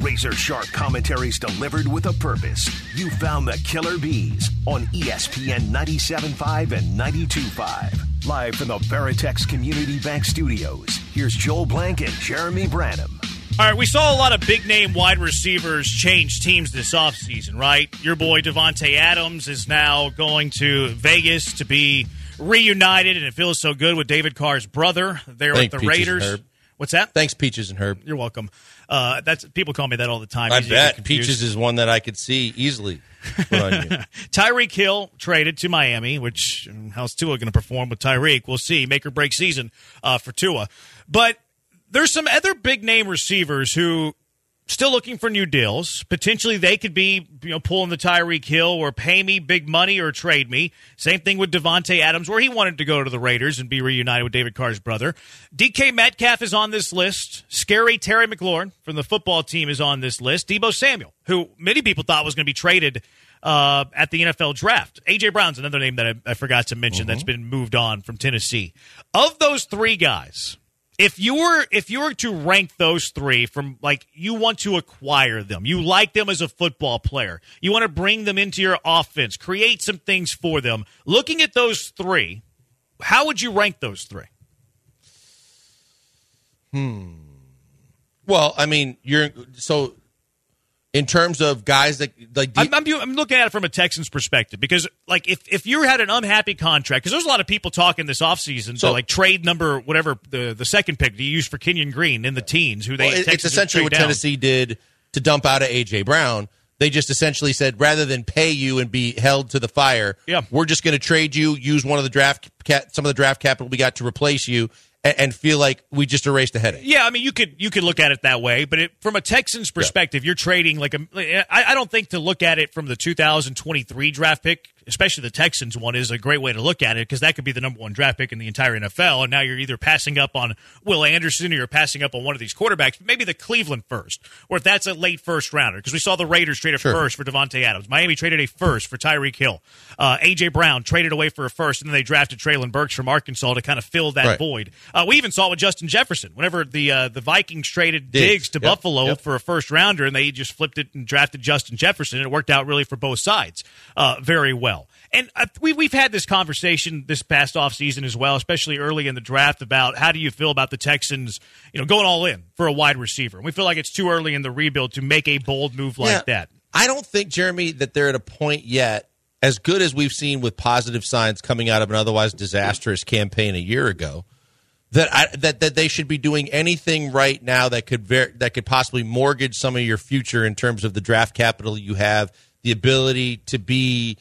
Razor-sharp commentaries delivered with a purpose. You found the Killer Bees on ESPN 97.5 and 92.5. Live from the Veritex Community Bank Studios, here's Joel Blank and Jeremy Branham. All right, we saw a lot of big-name wide receivers change teams this offseason, right? Your boy Davante Adams is now going to Vegas to be reunited, and it feels so good with David Carr's brother there with the Raiders. What's that? Thanks, Peaches and Herb. You're welcome. That's people call me that all the time. I bet Peaches is one that I could see easily put on you. Tyreek Hill traded to Miami, which how's Tua going to perform with Tyreek? We'll see. Make or break season for Tua. But there's some other big-name receivers who still looking for new deals. Potentially they could be pulling the Tyreek Hill or pay me big money or trade me. Same thing with Davante Adams, where he wanted to go to the Raiders and be reunited with David Carr's brother. DK Metcalf is on this list. Scary Terry McLaurin from the football team is on this list. Deebo Samuel, who many people thought was going to be traded at the NFL draft. A.J. Brown's another name that I forgot to mention that's been moved on from Tennessee. Of those three guys, If you were to rank those three from, like, you want to acquire them, you like them as a football player, you want to bring them into your offense, create some things for them, looking at those three, how would you rank those three? Well, I mean, in terms of guys that like, I'm looking at it from a Texans perspective because, like, if you had an unhappy contract, because there's a lot of people talking this offseason to like trade number whatever the second pick to use for Kenyon Green in the teens, who it's essentially what Tennessee did to dump out of A.J. Brown. They just essentially said, rather than pay you and be held to the fire, we're just going to trade you, use some of the draft capital we got to replace you, and feel like we just erased a headache. Yeah, I mean, you could look at it that way, but from a Texans perspective, you're trading I don't think to look at it from the 2023 draft pick, especially the Texans one, is a great way to look at it because that could be the number one draft pick in the entire NFL, and now you're either passing up on Will Anderson or you're passing up on one of these quarterbacks, maybe the Cleveland first, or if that's a late first rounder, because we saw the Raiders trade a first for Davante Adams. Miami traded a first for Tyreek Hill. A.J. Brown traded away for a first, and then they drafted Treylon Burks from Arkansas to kind of fill that void. We even saw it with Justin Jefferson. Whenever the Vikings traded Diggs to Buffalo for a first-rounder, and they just flipped it and drafted Justin Jefferson, and it worked out really for both sides very well. And we've had this conversation this past offseason as well, especially early in the draft, about how do you feel about the Texans going all in for a wide receiver. And we feel like it's too early in the rebuild to make a bold move like that. I don't think, Jeremy, that they're at a point yet, as good as we've seen with positive signs coming out of an otherwise disastrous campaign a year ago, that they should be doing anything right now that could possibly mortgage some of your future in terms of the draft capital you have, the ability to be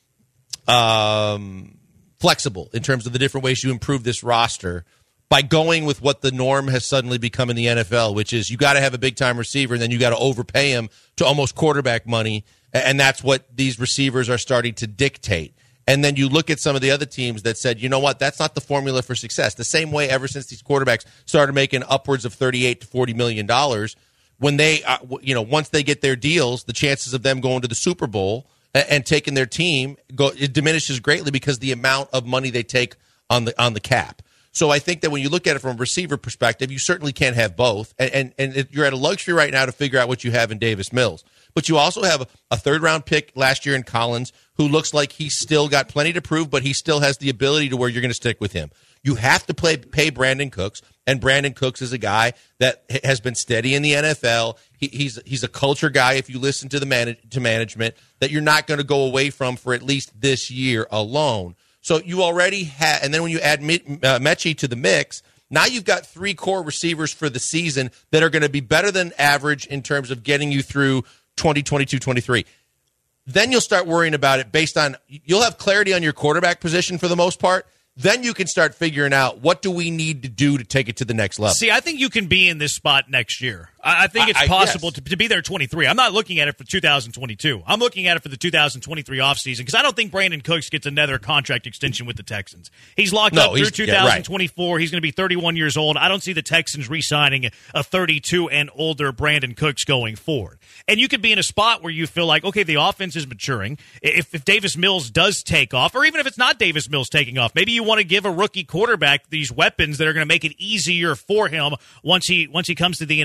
flexible in terms of the different ways you improve this roster by going with what the norm has suddenly become in the NFL, which is you got to have a big-time receiver and then you got to overpay him to almost quarterback money, and that's what these receivers are starting to dictate. And then you look at some of the other teams that said, you know what, that's not the formula for success. The same way ever since these quarterbacks started making upwards of $38 to $40 million, when they, once they get their deals, the chances of them going to the Super Bowl and taking their team it diminishes greatly because the amount of money they take on the cap. So I think that when you look at it from a receiver perspective, you certainly can't have both. And you're at a luxury right now to figure out what you have in Davis Mills. But you also have a third-round pick last year in Collins who looks like he's still got plenty to prove, but he still has the ability to where you're going to stick with him. You have to pay Brandon Cooks, and Brandon Cooks is a guy that has been steady in the NFL. He's a culture guy, if you listen to to management, that you're not going to go away from for at least this year alone. So you already have, and then when you add Mechie to the mix, now you've got three core receivers for the season that are going to be better than average in terms of getting you through 2022-23. Then you'll start worrying about it based on, you'll have clarity on your quarterback position for the most part. Then you can start figuring out what do we need to do to take it to the next level. See, I think you can be in this spot next year. I think it's possible to be there 23. I'm not looking at it for 2022. I'm looking at it for the 2023 offseason because I don't think Brandon Cooks gets another contract extension with the Texans. He's locked up through 2024. He's going to be 31 years old. I don't see the Texans re-signing a 32 and older Brandon Cooks going forward. And you could be in a spot where you feel like, okay, the offense is maturing. If Davis Mills does take off, or even if it's not Davis Mills taking off, maybe you want to give a rookie quarterback these weapons that are going to make it easier for him once he comes to the NFL.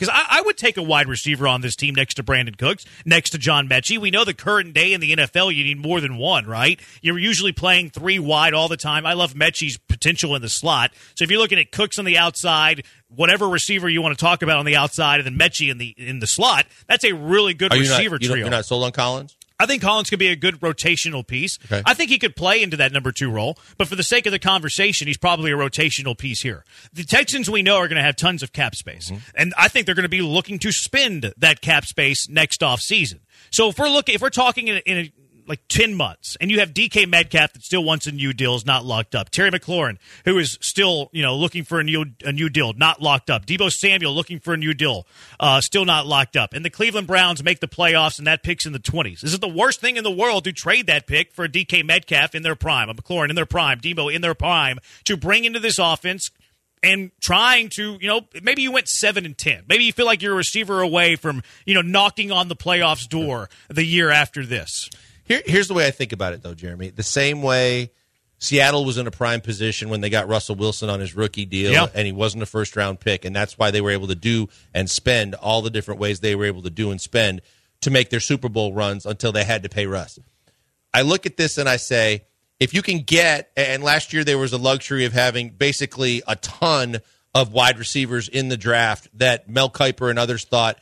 Because I would take a wide receiver on this team next to Brandon Cooks, next to John Mechie. We know the current day in the NFL, you need more than one, right? You're usually playing 3 wide all the time. I love Mechie's potential in the slot. So if you're looking at Cooks on the outside, whatever receiver you want to talk about on the outside, and then Mechie in the slot, that's a really good receiver trio. You're not sold on Collins? I think Collins could be a good rotational piece. Okay. I think he could play into that number 2 role, but for the sake of the conversation, he's probably a rotational piece here. The Texans, we know, are going to have tons of cap space, and I think they're going to be looking to spend that cap space next off season. So if we're talking in like 10 months, and you have DK Metcalf that still wants a new deal, is not locked up. Terry McLaurin, who is still looking for a new deal, not locked up. Deebo Samuel looking for a new deal, still not locked up. And the Cleveland Browns make the playoffs, and that pick's in the 20s. Is it the worst thing in the world to trade that pick for a DK Metcalf in their prime, a McLaurin in their prime, Deebo in their prime, to bring into this offense? And trying to, maybe you went 7-10. Maybe you feel like you're a receiver away from, knocking on the playoffs door the year after this. Here's the way I think about it, though, Jeremy. The same way Seattle was in a prime position when they got Russell Wilson on his rookie deal, and he wasn't a first-round pick, and that's why they were able to do and spend all the different ways they were able to do and spend to make their Super Bowl runs until they had to pay Russ. I look at this and I say, if you can get, and last year there was a luxury of having basically a ton of wide receivers in the draft that Mel Kiper and others thought,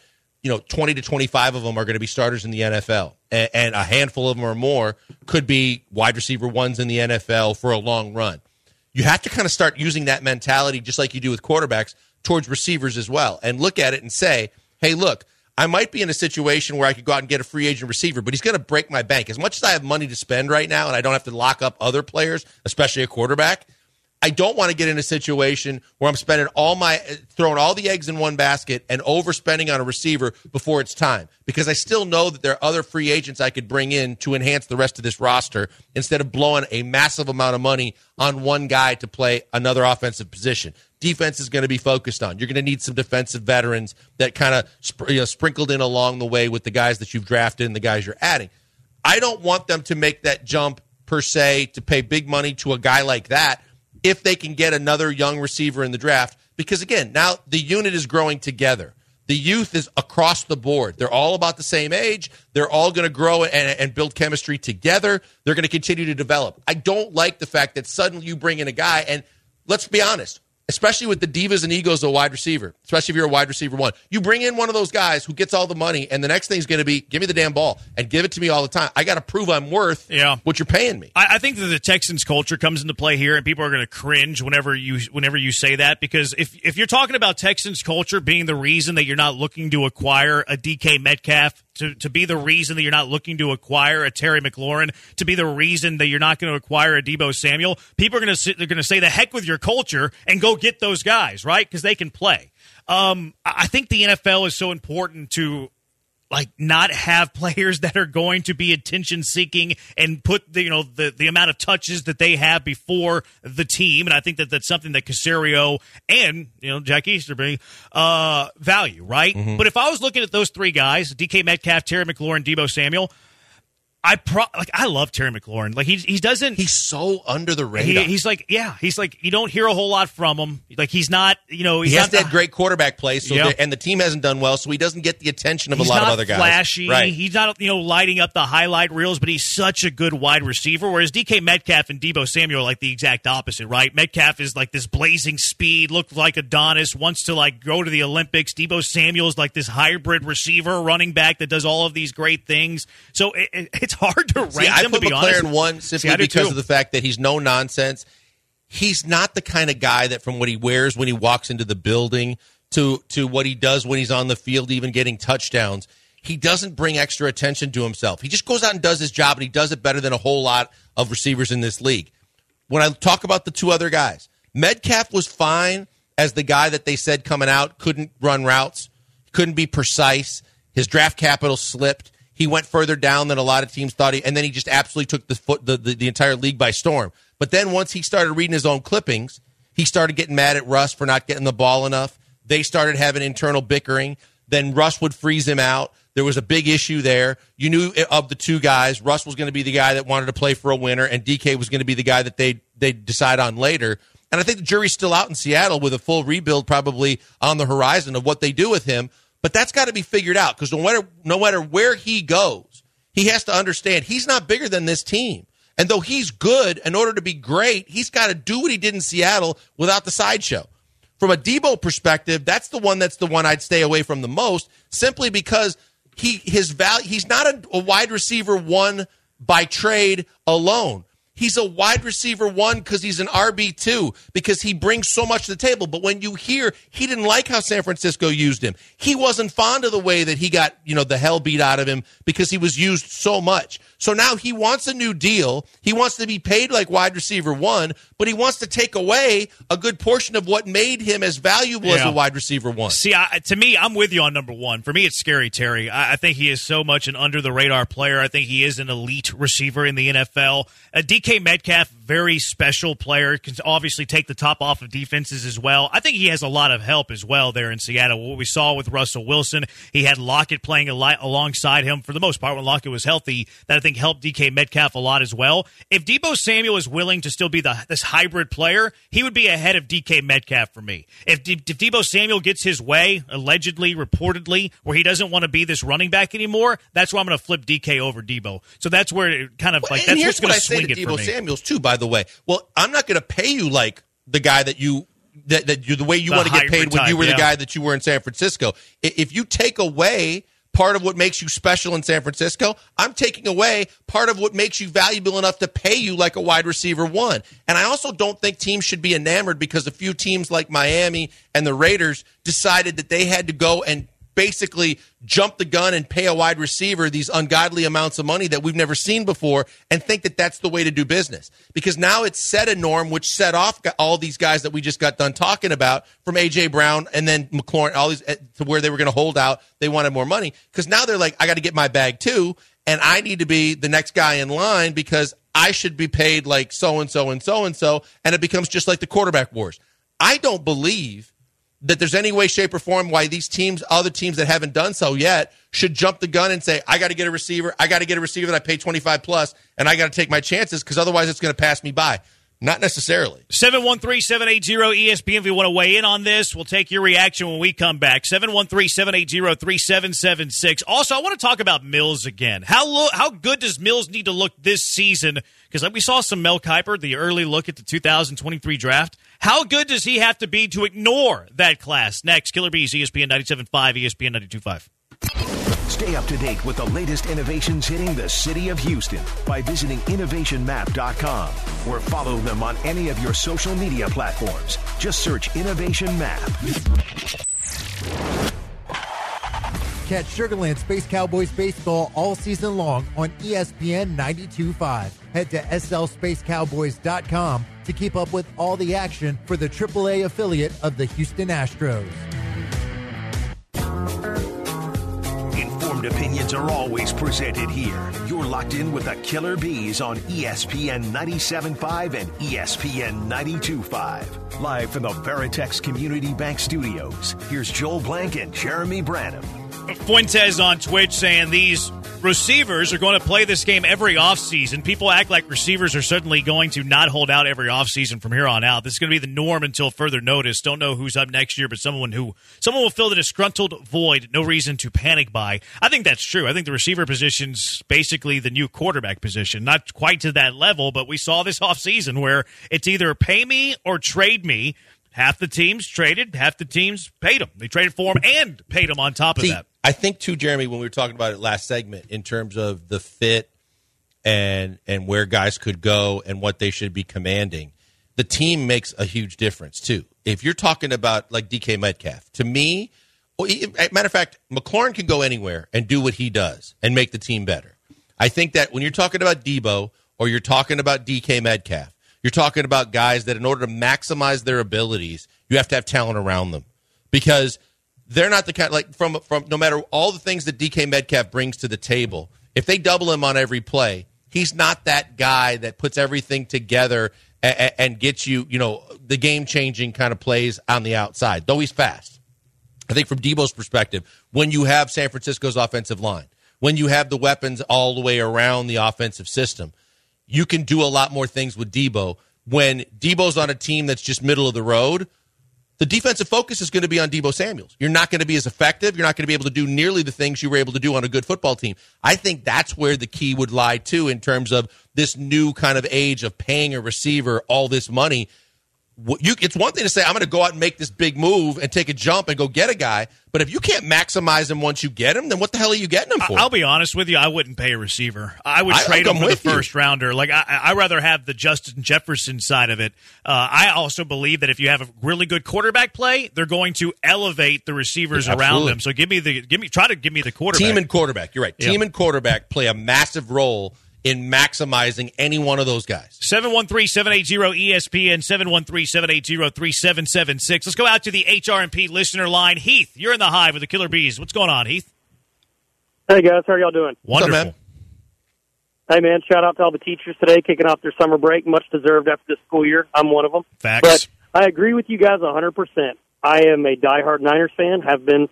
20 to 25 of them are going to be starters in the NFL, and a handful of them or more could be wide receiver ones in the NFL for a long run. You have to kind of start using that mentality, just like you do with quarterbacks, towards receivers as well, and look at it and say, hey, look, I might be in a situation where I could go out and get a free agent receiver, but he's going to break my bank. As much as I have money to spend right now and I don't have to lock up other players, especially a quarterback, I don't want to get in a situation where I'm spending throwing all the eggs in one basket and overspending on a receiver before it's time, because I still know that there are other free agents I could bring in to enhance the rest of this roster instead of blowing a massive amount of money on one guy to play another offensive position. Defense is going to be focused on. You're going to need some defensive veterans that kind of sprinkled in along the way with the guys that you've drafted and the guys you're adding. I don't want them to make that jump per se to pay big money to a guy like that if they can get another young receiver in the draft, because, again, now the unit is growing together. The youth is across the board. They're all about the same age. They're all going to grow and build chemistry together. They're going to continue to develop. I don't like the fact that suddenly you bring in a guy, and let's be honest, especially with the divas and egos of a wide receiver, especially if you're a wide receiver one. You bring in one of those guys who gets all the money, and the next thing is going to be, give me the damn ball and give it to me all the time. I got to prove I'm worth what you're paying me. I think that the Texans culture comes into play here, and people are going to cringe whenever you say that, because if you're talking about Texans culture being the reason that you're not looking to acquire a DK Metcalf, to be the reason that you're not looking to acquire a Terry McLaurin, to be the reason that you're not going to acquire a Deebo Samuel, people are going to say the heck with your culture and go get those guys, right? Because they can play. I think the NFL is so important to not have players that are going to be attention seeking and put the amount of touches that they have before the team. And I think that that's something that Caserio and Jack Easterby value, right? Mm-hmm. But if I was looking at those 3 guys, DK Metcalf, Terry McLaurin, Deebo Samuel, I love Terry McLaurin. He's so under the radar. He's you don't hear a whole lot from him. He's not, he has to have great quarterback play, and the team hasn't done well, so he doesn't get the attention of a lot of other guys. He's not flashy. Right. He's not, lighting up the highlight reels, but he's such a good wide receiver, whereas DK Metcalf and Deebo Samuel are like the exact opposite, right? Metcalf is like this blazing speed, looks like Adonis, wants to go to the Olympics. Deebo Samuel is like this hybrid receiver, running back that does all of these great things. So it's hard to rank them, to be honest. I put McLaurin 1 simply because of the fact that he's no nonsense. He's not the kind of guy that from what he wears when he walks into the building to what he does when he's on the field, even getting touchdowns, he doesn't bring extra attention to himself. He just goes out and does his job, and he does it better than a whole lot of receivers in this league. When I talk about the 2 other guys, Metcalf was fine as the guy that they said coming out couldn't run routes, couldn't be precise. His draft capital slipped. He went further down than a lot of teams thought, and then he just absolutely took the entire league by storm. But then once he started reading his own clippings, he started getting mad at Russ for not getting the ball enough. They started having internal bickering. Then Russ would freeze him out. There was a big issue there. You knew of the 2 guys, Russ was going to be the guy that wanted to play for a winner, and DK was going to be the guy that they decide on later. And I think the jury's still out in Seattle with a full rebuild probably on the horizon of what they do with him. But that's got to be figured out because no matter where he goes, he has to understand he's not bigger than this team. And though he's good, in order to be great, he's got to do what he did in Seattle without the sideshow. From a Debo perspective, that's the one I'd stay away from the most, simply because he's not a wide receiver one by trade alone. He's a wide receiver one because he's an RB2, because he brings so much to the table. But when you hear he didn't like how San Francisco used him, he wasn't fond of the way that he got, the hell beat out of him because he was used so much. So now he wants a new deal. He wants to be paid like wide receiver one, but he wants to take away a good portion of what made him as valuable as a wide receiver one. See, to me, I'm with you on number one. For me, it's Scary Terry. I think he is so much an under-the-radar player. I think he is an elite receiver in the NFL. DK Metcalf, very special player, can obviously take the top off of defenses as well. I think he has a lot of help as well there in Seattle. What we saw with Russell Wilson, he had Lockett playing alongside him for the most part when Lockett was healthy. That I think helped DK Metcalf a lot as well. If Deebo Samuel is willing to still be this hybrid player, he would be ahead of DK Metcalf for me. If Deebo Samuel gets his way, allegedly, reportedly, where he doesn't want to be this running back anymore, that's where I'm going to flip DK over Deebo. So that's where it kind of that's what's going to swing it for me. Samuels too, by the way. Well, I'm not going to pay you like the guy that you're the way you want to get paid when you were the guy that you were in San Francisco. If you take away part of what makes you special in San Francisco, I'm taking away part of what makes you valuable enough to pay you like a wide receiver one. And I also don't think teams should be enamored because a few teams like Miami and the Raiders decided that they had to go and basically jump the gun and pay a wide receiver these ungodly amounts of money that we've never seen before and think that that's the way to do business. Because now it's set a norm which set off all these guys that we just got done talking about, from A.J. Brown and then McLaurin, all these to where they were going to hold out. They wanted more money because now they're like, I got to get my bag too, and I need to be the next guy in line because I should be paid like so-and-so and so-and-so, and it becomes just like the quarterback wars. I don't believe that there's any way, shape, or form why these teams, other teams that haven't done so yet, should jump the gun and say, I got to get a receiver. I got to get a receiver that I pay 25 plus, and I got to take my chances because otherwise it's going to pass me by. Not necessarily. 713-780-ESPN. If you want to weigh in on this, we'll take your reaction when we come back. 713-780-3776. Also, I want to talk about Mills again. How good does Mills need to look this season? Because like we saw some Mel Kiper, the early look at the 2023 draft. How good does he have to be to ignore that class? Next, Killer Bees, ESPN 97.5, ESPN 92.5. Stay up to date with the latest innovations hitting the city of Houston by visiting innovationmap.com or follow them on any of your social media platforms. Just search Innovation Map. Catch Sugarland Space Cowboys baseball all season long on ESPN 92.5. Head to slspacecowboys.com to keep up with all the action for the AAA affiliate of the Houston Astros. Informed opinions are always presented here. You're locked in with the Killer Bees on ESPN 97.5 and ESPN 92.5. Live from the Veritex Community Bank Studios, here's Joel Blank and Jeremy Branham. Fuentes on Twitch saying these receivers are going to play this game every offseason. People act like receivers are suddenly going to not hold out every offseason from here on out. This is going to be the norm until further notice. Don't know who's up next year, but someone will fill the disgruntled void. No reason to panic by. I think that's true. I think the receiver position's basically the new quarterback position. Not quite to that level, but we saw this offseason where it's either pay me or trade me. Half the teams traded, half the teams paid them. They traded for him and paid him on top of that. I think, too, Jeremy, when we were talking about it last segment, in terms of the fit and where guys could go and what they should be commanding, the team makes a huge difference, too. If you're talking about, like, DK Metcalf, to me, matter of fact, McLaurin can go anywhere and do what he does and make the team better. I think that when you're talking about Debo or you're talking about DK Metcalf, you're talking about guys that in order to maximize their abilities, you have to have talent around them because they're not the kind, like from no matter all the things that DK Metcalf brings to the table, if they double him on every play, he's not that guy that puts everything together and gets you, the game-changing kind of plays on the outside, though he's fast. I think from Debo's perspective, when you have San Francisco's offensive line, when you have the weapons all the way around the offensive system, you can do a lot more things with Debo when Debo's on a team that's just middle of the road, the defensive focus is going to be on Deebo Samuels. You're not going to be as effective. You're not going to be able to do nearly the things you were able to do on a good football team. I think that's where the key would lie, too, in terms of this new kind of age of paying a receiver all this money. It's one thing to say, I'm going to go out and make this big move and take a jump and go get a guy, but if you can't maximize him once you get him, then what the hell are you getting him for? I'll be honest with you, I wouldn't pay a receiver. I would trade him for the first rounder. Like I'd rather have the Justin Jefferson side of it. I also believe that if you have a really good quarterback play, they're going to elevate the receivers around them. So try to give me the quarterback. Team and quarterback. You're right. Yeah. Team and quarterback play a massive role in maximizing any one of those guys. 713-780-ESPN, 713-780-3776. Let's go out to the HRMP listener line. Heath, you're in the Hive with the Killer Bees. What's going on, Heath? Hey, guys. How are y'all doing? Wonderful. What's up, man? Hey, man, shout out to all the teachers today kicking off their summer break. Much deserved after this school year. I'm one of them. Facts. But I agree with you guys 100%. I am a diehard Niners fan, have been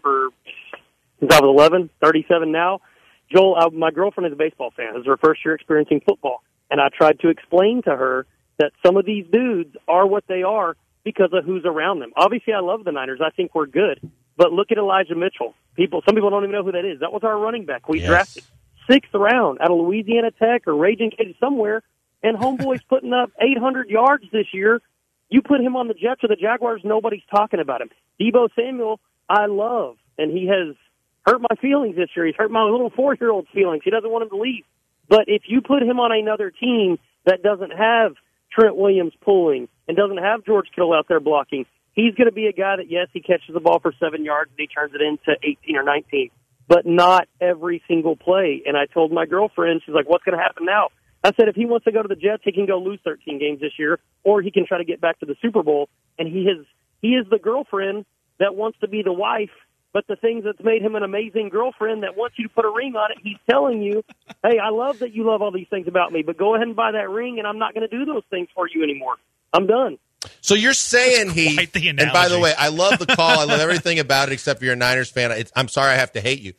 since I was 11, 37 now. Joel, my girlfriend is a baseball fan. This is her first year experiencing football. And I tried to explain to her that some of these dudes are what they are because of who's around them. Obviously, I love the Niners. I think we're good. But look at Elijah Mitchell. Some people don't even know who that is. That was our running back. We drafted 6th round out of Louisiana Tech or Raging Cage somewhere. And homeboy's putting up 800 yards this year. You put him on the Jets or the Jaguars, nobody's talking about him. Deebo Samuel, I love. And he has hurt my feelings this year. He's hurt my little 4-year-old's feelings. He doesn't want him to leave. But if you put him on another team that doesn't have Trent Williams pulling and doesn't have George Kittle out there blocking, he's going to be a guy that, yes, he catches the ball for 7 yards and he turns it into 18 or 19, but not every single play. And I told my girlfriend, she's like, what's going to happen now? I said, if he wants to go to the Jets, he can go lose 13 games this year, or he can try to get back to the Super Bowl. And he is the girlfriend that wants to be the wife. But the things that's made him an amazing girlfriend that wants you to put a ring on it, he's telling you, hey, I love that you love all these things about me, but go ahead and buy that ring, and I'm not going to do those things for you anymore. I'm done. So you're saying and by the way, I love the call. I love everything about it except for you're a Niners fan. I'm sorry I have to hate you.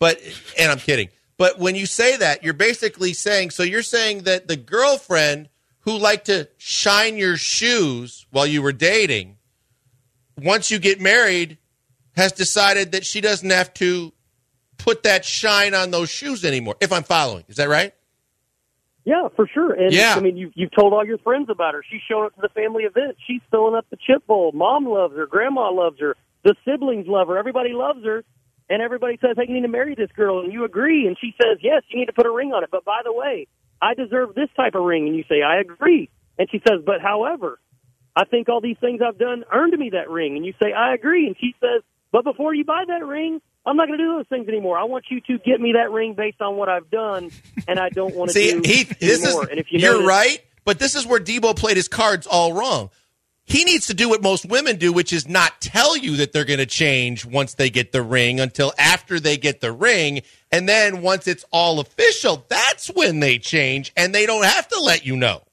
And I'm kidding. But when you say that, you're basically saying, so you're saying that the girlfriend who liked to shine your shoes while you were dating, once you get married, has decided that she doesn't have to put that shine on those shoes anymore, if I'm following. Is that right? Yeah, for sure. And I mean, you've told all your friends about her. She's showing up to the family events. She's filling up the chip bowl. Mom loves her. Grandma loves her. The siblings love her. Everybody loves her. And everybody says, hey, you need to marry this girl. And you agree. And she says, yes, you need to put a ring on it. But by the way, I deserve this type of ring. And you say, I agree. And she says, but however, I think all these things I've done earned me that ring. And you say, I agree. And she says, but before you buy that ring, I'm not going to do those things anymore. I want you to get me that ring based on what I've done, and I don't want to do anymore. And if you're right, but this is where Debo played his cards all wrong. He needs to do what most women do, which is not tell you that they're going to change once they get the ring until after they get the ring. And then once it's all official, that's when they change, and they don't have to let you know.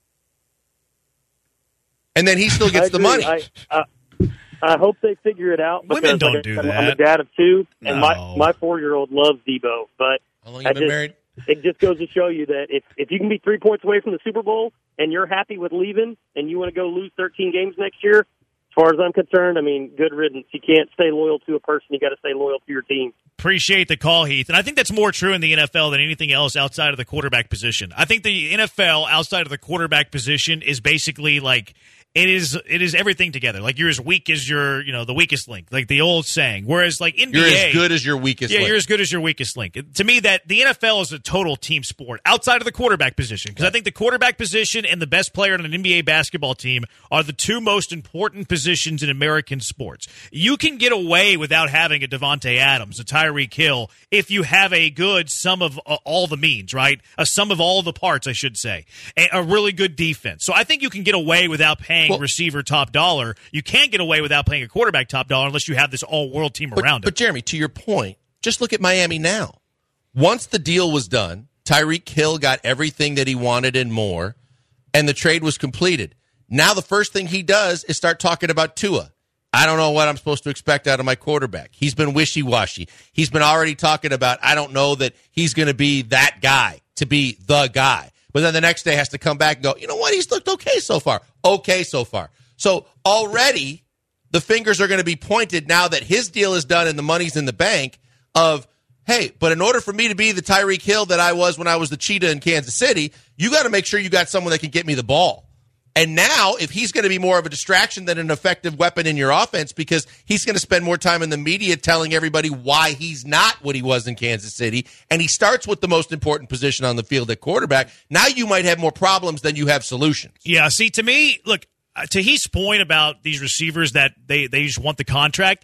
And then he still gets the money. I hope they figure it out. Women don't do that. I'm a dad of 2, and my 4-year-old loves Debo. But how long have you been married? It just goes to show you that if you can be 3 points away from the Super Bowl and you're happy with leaving and you want to go lose 13 games next year, as far as I'm concerned, I mean, good riddance. You can't stay loyal to a person. You got to stay loyal to your team. Appreciate the call, Heath. And I think that's more true in the NFL than anything else outside of the quarterback position. I think the NFL outside of the quarterback position is basically like it is everything together. Like you're as weak as the weakest link, like the old saying. Whereas like NBA, you're as good as your weakest link. Yeah, you're as good as your weakest link. To me, that the NFL is a total team sport outside of the quarterback position. Because I think the quarterback position and the best player on an NBA basketball team are the two most important positions in American sports. You can get away without having a Devontae Adams, a Tyreek Hill, if you have a good sum of all the means, right? A sum of all the parts, I should say. A really good defense. So I think you can get away without paying receiver top dollar. You can't get away without paying a quarterback top dollar unless you have this all-world team around it. But, Jeremy, to your point, just look at Miami now. Once the deal was done, Tyreek Hill got everything that he wanted and more, and the trade was completed. Now the first thing he does is start talking about Tua. I don't know what I'm supposed to expect out of my quarterback. He's been wishy-washy. He's been already talking about, I don't know that he's going to be that guy, to be the guy. but then the next day has to come back and go, you know what, he's looked okay so far. Okay so far. So already the fingers are going to be pointed now that his deal is done and the money's in the bank of, hey, but in order for me to be the Tyreek Hill that I was when I was the cheetah in Kansas City, you got to make sure you got someone that can get me the ball. And now, if he's going to be more of a distraction than an effective weapon in your offense because he's going to spend more time in the media telling everybody why he's not what he was in Kansas City, and he starts with the most important position on the field at quarterback, now you might have more problems than you have solutions. Yeah, see, to me, look, to Heath's point about these receivers that they just want the contract,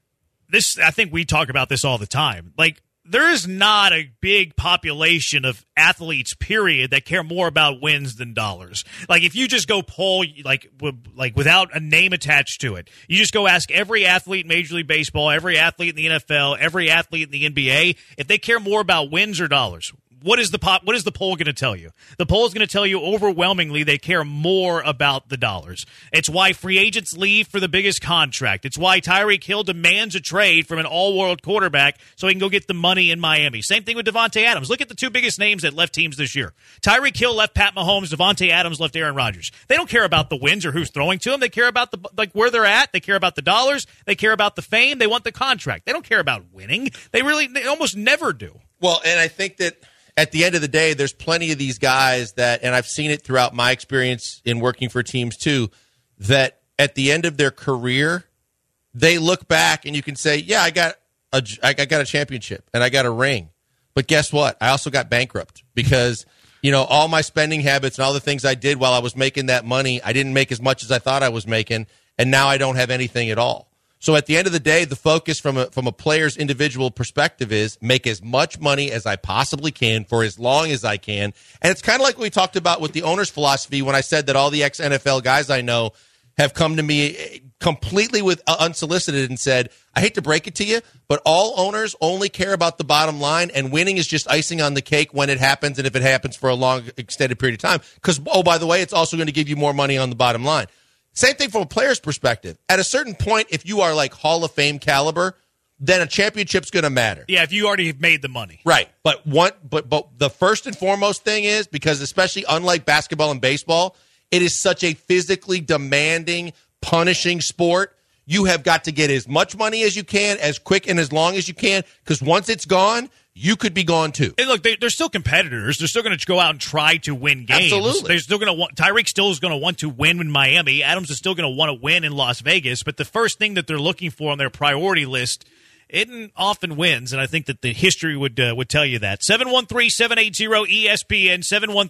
I think we talk about this all the time. Like, there is not a big population of athletes, period, that care more about wins than dollars. Like, if you just go poll, like without a name attached to it, you just go ask every athlete in Major League Baseball, every athlete in the NFL, every athlete in the NBA, if they care more about wins or dollars. What is the poll going to tell you? The poll is going to tell you overwhelmingly they care more about the dollars. It's why free agents leave for the biggest contract. It's why Tyreek Hill demands a trade from an all-world quarterback so he can go get the money in Miami. Same thing with Devontae Adams. Look at the two biggest names that left teams this year. Tyreek Hill left Pat Mahomes. Devontae Adams left Aaron Rodgers. They don't care about the wins or who's throwing to them. They care about where they're at. They care about the dollars. They care about the fame. They want the contract. They don't care about winning. They almost never do. Well, and I think that at the end of the day, there's plenty of these guys that, and I've seen it throughout my experience in working for teams too, that at the end of their career, they look back and you can say, yeah, I got a championship and I got a ring. But guess what? I also got bankrupt because, all my spending habits and all the things I did while I was making that money, I didn't make as much as I thought I was making, and now I don't have anything at all. So at the end of the day, the focus from a player's individual perspective is make as much money as I possibly can for as long as I can. And it's kind of like we talked about with the owner's philosophy when I said that all the ex-NFL guys I know have come to me completely with unsolicited and said, I hate to break it to you, but all owners only care about the bottom line, and winning is just icing on the cake when it happens and if it happens for a long, extended period of time. Because, oh, by the way, it's also going to give you more money on the bottom line. Same thing from a player's perspective. At a certain point, if you are like Hall of Fame caliber, then a championship's going to matter. Yeah, if you already have made the money. Right. But the first and foremost thing is, because especially unlike basketball and baseball, it is such a physically demanding, punishing sport. You have got to get as much money as you can, as quick and as long as you can, because once it's gone, you could be gone too. And look, they're still competitors. They're still going to go out and try to win games. Absolutely. They're still going to want. Tyreek still is going to want to win in Miami. Adams is still going to want to win in Las Vegas. But the first thing that they're looking for on their priority list isn't often wins, and I think that the history would tell you that. 713-780-ESPN,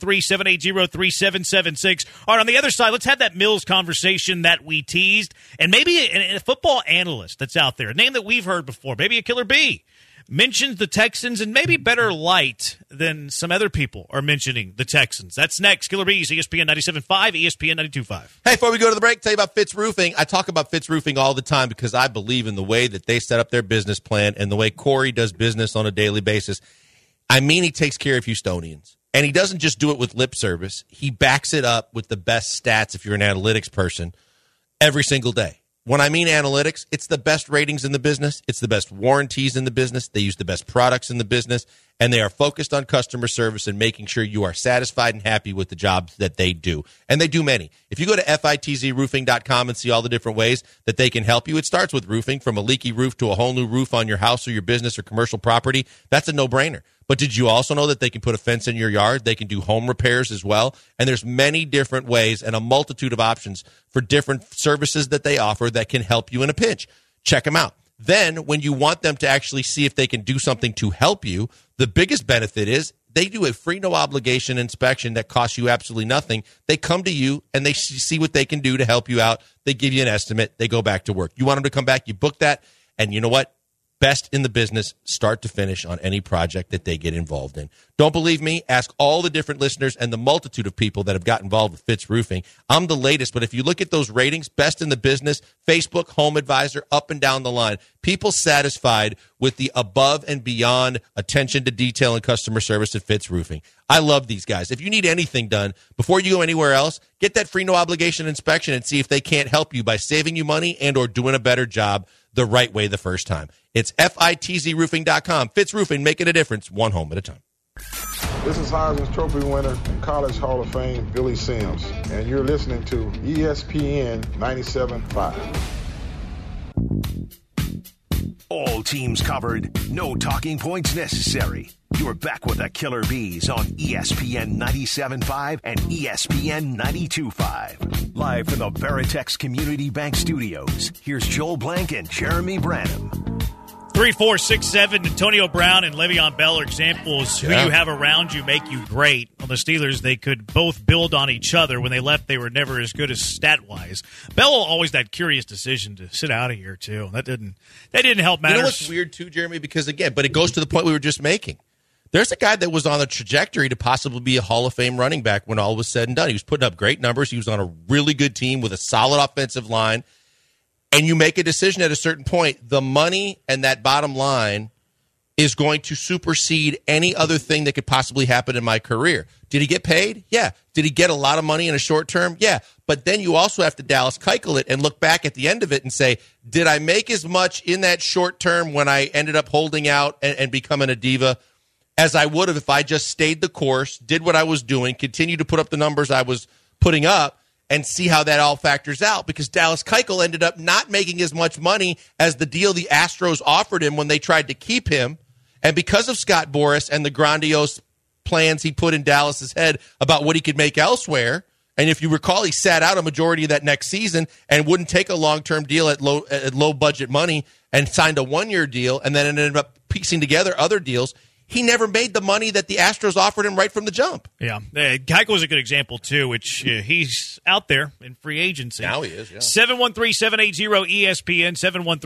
713-780-3776. All right, on the other side, let's have that Mills conversation that we teased, and maybe a football analyst that's out there, a name that we've heard before, maybe a Killer B, mentions the Texans in maybe better light than some other people are mentioning the Texans. That's next. Killer Bees, ESPN 97.5, ESPN 92.5. Hey, before we go to the break, tell you about Fitz Roofing. I talk about Fitz Roofing all the time because I believe in the way that they set up their business plan and the way Corey does business on a daily basis. I mean, he takes care of Houstonians. And he doesn't just do it with lip service. He backs it up with the best stats if you're an analytics person every single day. When I mean analytics, it's the best ratings in the business. It's the best warranties in the business. They use the best products in the business, and they are focused on customer service and making sure you are satisfied and happy with the jobs that they do. And they do many. If you go to fitzroofing.com and see all the different ways that they can help you, it starts with roofing, from a leaky roof to a whole new roof on your house or your business or commercial property. That's a no-brainer. But did you also know that they can put a fence in your yard? They can do home repairs as well. And there's many different ways and a multitude of options for different services that they offer that can help you in a pinch. Check them out. Then when you want them to actually see if they can do something to help you, the biggest benefit is they do a free, no obligation inspection that costs you absolutely nothing. They come to you and they see what they can do to help you out. They give you an estimate. They go back to work. You want them to come back, you book that. And you know what? Best in the business, start to finish, on any project that they get involved in. Don't believe me? Ask all the different listeners and the multitude of people that have got involved with Fitz Roofing. I'm the latest, but if you look at those ratings, best in the business, Facebook, Home Advisor, up and down the line, people satisfied with the above and beyond attention to detail and customer service at Fitz Roofing. I love these guys. If you need anything done, before you go anywhere else, get that free no obligation inspection and see if they can't help you by saving you money and or doing a better job the right way the first time. It's fitzroofing.com. Fitz Roofing, making a difference, one home at a time. This is Heisman Trophy winner and College Hall of Fame Billy Sims, and you're listening to ESPN 97.5. All teams covered, no talking points necessary. You're back with the Killer Bees on ESPN 97.5 and ESPN 92.5. Live from the Veritex Community Bank Studios, here's Joel Blank and Jeremy Branham. 3, 4, 6, 7. Antonio Brown and Le'Veon Bell are examples. Who you have around you make you great. On the Steelers, they could both build on each other. When they left, they were never as good as stat-wise. Bell always that curious decision to sit out of here, too. That didn't help matters. You know what's weird, too, Jeremy? Because, again, but it goes to the point we were just making. There's a guy that was on a trajectory to possibly be a Hall of Fame running back when all was said and done. He was putting up great numbers. He was on a really good team with a solid offensive line. And you make a decision at a certain point, the money and that bottom line is going to supersede any other thing that could possibly happen in my career. Did he get paid? Yeah. Did he get a lot of money in a short term? Yeah. But then you also have to Dallas Keuchel it and look back at the end of it and say, did I make as much in that short term when I ended up holding out and becoming a diva as I would have if I just stayed the course, did what I was doing, continued to put up the numbers I was putting up, and see how that all factors out? Because Dallas Keuchel ended up not making as much money as the deal the Astros offered him when they tried to keep him. And because of Scott Boras and the grandiose plans he put in Dallas's head about what he could make elsewhere, and if you recall, he sat out a majority of that next season and wouldn't take a long-term deal at low budget money and signed a one-year deal and then ended up piecing together other deals. He never made the money that the Astros offered him right from the jump. Yeah. Geico is a good example, too, which he's out there in free agency. Now he is, yeah. 713-780-ESPN,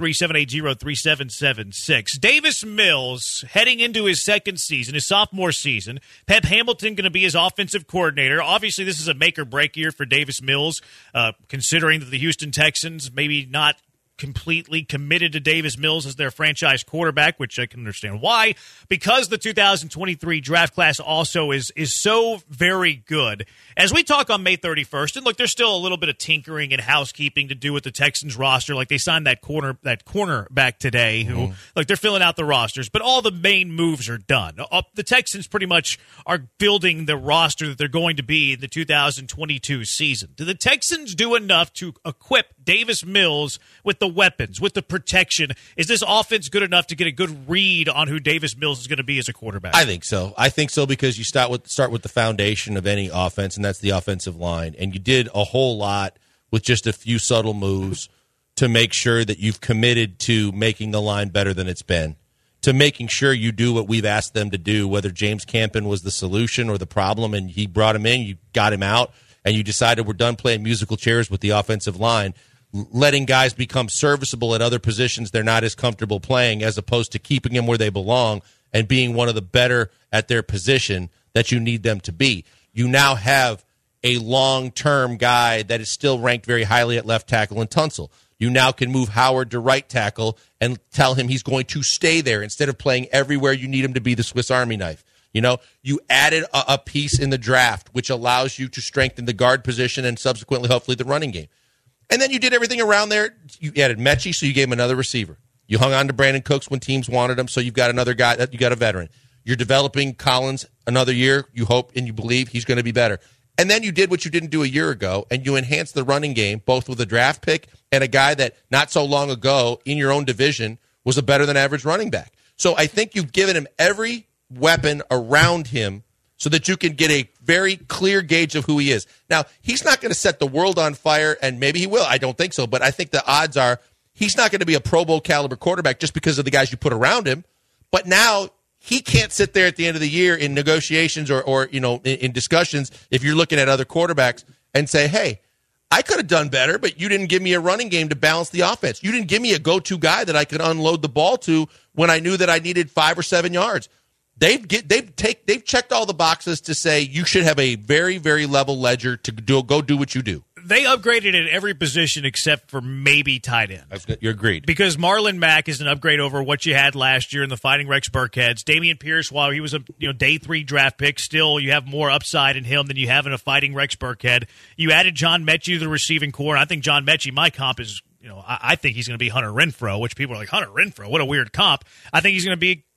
713-780-3776. Davis Mills heading into his second season, his sophomore season. Pep Hamilton going to be his offensive coordinator. Obviously, this is a make-or-break year for Davis Mills, considering that the Houston Texans maybe not completely committed to Davis Mills as their franchise quarterback, which I can understand why, because the 2023 draft class also is so very good. As we talk on May 31st, and look, there's still a little bit of tinkering and housekeeping to do with the Texans roster. Like they signed that cornerback today who, look, they're filling out the rosters, but all the main moves are done. The Texans pretty much are building the roster that they're going to be in the 2022 season. Do the Texans do enough to equip Davis Mills with the weapons, with the protection? Is this offense good enough to get a good read on who Davis Mills is going to be as a quarterback? I think so. Because you start with the foundation of any offense, and that's the offensive line. And you did a whole lot with just a few subtle moves to make sure that you've committed to making the line better than it's been, to making sure you do what we've asked them to do, whether James Campen was the solution or the problem, and he brought him in, you got him out, and you decided we're done playing musical chairs with the offensive line, letting guys become serviceable at other positions they're not as comfortable playing, as opposed to keeping them where they belong and being one of the better at their position that you need them to be. You now have a long-term guy that is still ranked very highly at left tackle in Tunsil. You now can move Howard to right tackle and tell him he's going to stay there instead of playing everywhere you need him to be the Swiss Army knife. You know, you added a piece in the draft which allows you to strengthen the guard position and subsequently, hopefully, the running game. And then you did everything around there. You added Mechie, so you gave him another receiver. You hung on to Brandon Cooks when teams wanted him, so you've got another guy. You got a veteran. You're developing Collins another year. You hope and you believe he's going to be better. And then you did what you didn't do a year ago, and you enhanced the running game, both with a draft pick and a guy that not so long ago in your own division was a better-than-average running back. So I think you've given him every weapon around him so that you can get a very clear gauge of who he is. Now, he's not going to set the world on fire, and maybe he will. I don't think so, but I think the odds are he's not going to be a Pro Bowl caliber quarterback just because of the guys you put around him. But now he can't sit there at the end of the year in negotiations or in discussions, if you're looking at other quarterbacks, and say, hey, I could have done better, but you didn't give me a running game to balance the offense. You didn't give me a go-to guy that I could unload the ball to when I knew that I needed 5 or 7 yards. They've checked all the boxes to say you should have a very, very level ledger to go do what you do. They upgraded at every position except for maybe tight end. You're agreed. Because Marlon Mack is an upgrade over what you had last year in the Fighting Rex Burkheads. Damian Pierce, while he was a day 3 draft pick, still you have more upside in him than you have in a Fighting Rex Burkhead. You added John Mechie to the receiving core. I think John Mechie, my comp is, I think he's going to be Hunter Renfrow, which people are like, Hunter Renfrow, what a weird comp. I think he's going to be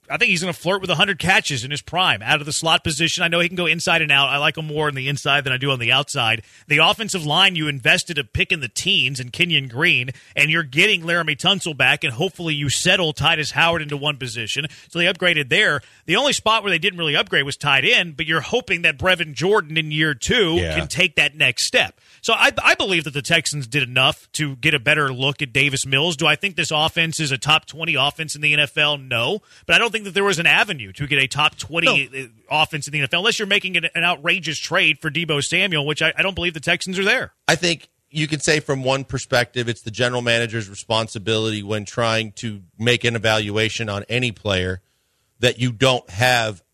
I think he's going to flirt with 100 catches in his prime out of the slot position. I know he can go inside and out. I like him more on the inside than I do on the outside. The offensive line, you invested a pick in the teens in Kenyon Green, and you're getting Laramie Tunsil back, and hopefully you settle Titus Howard into one position. So they upgraded there. The only spot where they didn't really upgrade was tight end, but you're hoping that Brevin Jordan in year 2 can take that next step. So I believe that the Texans did enough to get a better look at Davis Mills. Do I think this offense is a top 20 offense in the NFL? No. But I don't think that there was an avenue to get a top 20 offense in the NFL unless you're making an outrageous trade for Deebo Samuel, which I don't believe the Texans are there. I think you can say from one perspective it's the general manager's responsibility when trying to make an evaluation on any player that you don't have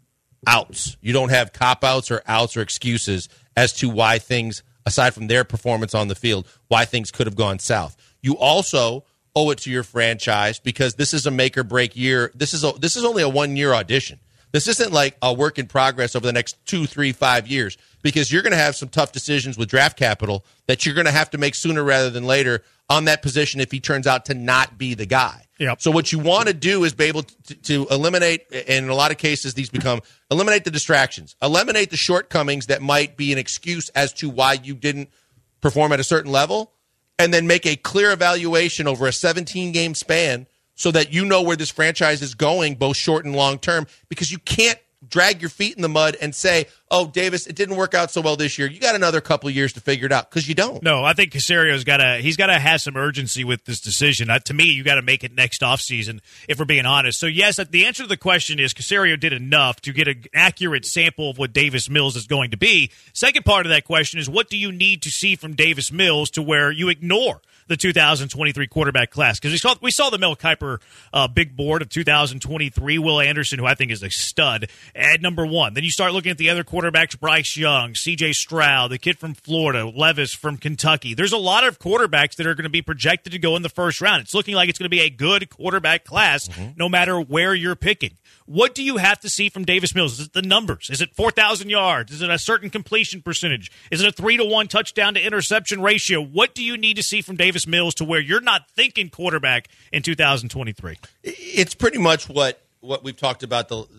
outs. You don't have cop-outs or outs or excuses as to why things, aside from their performance on the field, why things could have gone south. You also owe it to your franchise because this is a make-or-break year. This is only a one-year audition. This isn't like a work in progress over the next 2, 3, 5 years because you're going to have some tough decisions with draft capital that you're going to have to make sooner rather than later on that position if he turns out to not be the guy. Yep. So what you want to do is be able to eliminate, and in a lot of cases these become, eliminate the distractions, eliminate the shortcomings that might be an excuse as to why you didn't perform at a certain level, and then make a clear evaluation over a 17-game span so that you know where this franchise is going, both short and long term, because you can't drag your feet in the mud and say, oh, Davis, it didn't work out so well this year. You got another couple of years to figure it out, because you don't. No, I think Casario's got to have some urgency with this decision. To me, you got to make it next offseason, if we're being honest. So, yes, the answer to the question is Caserio did enough to get an accurate sample of what Davis Mills is going to be. Second part of that question is what do you need to see from Davis Mills to where you ignore the 2023 quarterback class? Because we saw the Mel Kiper big board of 2023. Will Anderson, who I think is a stud, at number 1. Then you start looking at the other quarterbacks, Bryce Young, C.J. Stroud, the kid from Florida, Levis from Kentucky. There's a lot of quarterbacks that are going to be projected to go in the first round. It's looking like it's going to be a good quarterback class no matter where you're picking. What do you have to see from Davis Mills? Is it the numbers? Is it 4,000 yards? Is it a certain completion percentage? Is it a 3-to-1 touchdown to interception ratio? What do you need to see from Davis Mills to where you're not thinking quarterback in 2023? It's pretty much what we've talked about on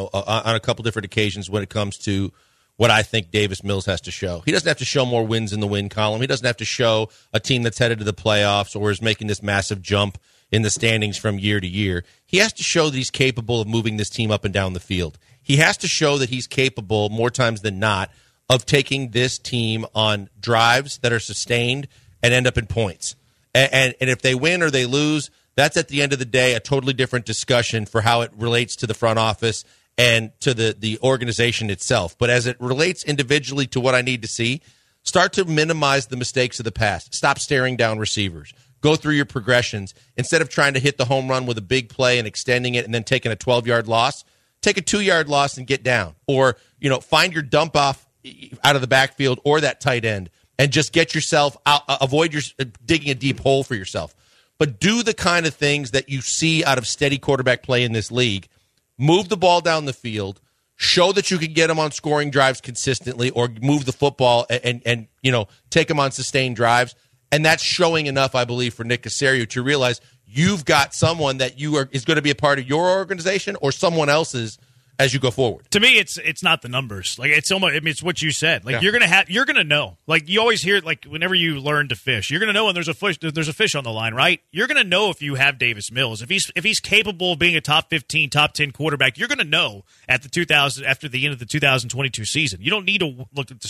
a couple different occasions when it comes to what I think Davis Mills has to show. He doesn't have to show more wins in the win column. He doesn't have to show a team that's headed to the playoffs or is making this massive jump in the standings from year to year. He has to show that he's capable of moving this team up and down the field. He has to show that he's capable, more times than not, of taking this team on drives that are sustained and end up in points. And if they win or they lose, that's at the end of the day a totally different discussion for how it relates to the front office and to the organization itself. But as it relates individually to what I need to see, start to minimize the mistakes of the past. Stop staring down receivers. Go through your progressions. Instead of trying to hit the home run with a big play and extending it and then taking a 12-yard loss, take a 2-yard loss and get down. Or, find your dump off out of the backfield or that tight end and just get yourself out. Avoid your digging a deep hole for yourself. But do the kind of things that you see out of steady quarterback play in this league. Move the ball down the field. Show that you can get them on scoring drives consistently or move the football and take them on sustained drives. And that's showing enough, I believe, for Nick Caserio to realize you've got someone that is going to be a part of your organization or someone else's as you go forward. To me, it's not the numbers. Like it's almost, it's what you said. Like you're gonna know. Like you always hear, like whenever you learn to fish, you're gonna know when there's a fish on the line, right? You're gonna know if you have Davis Mills. If he's capable of being a top 15, top 10 quarterback, you're gonna know after the end of the 2022 season. You don't need to look at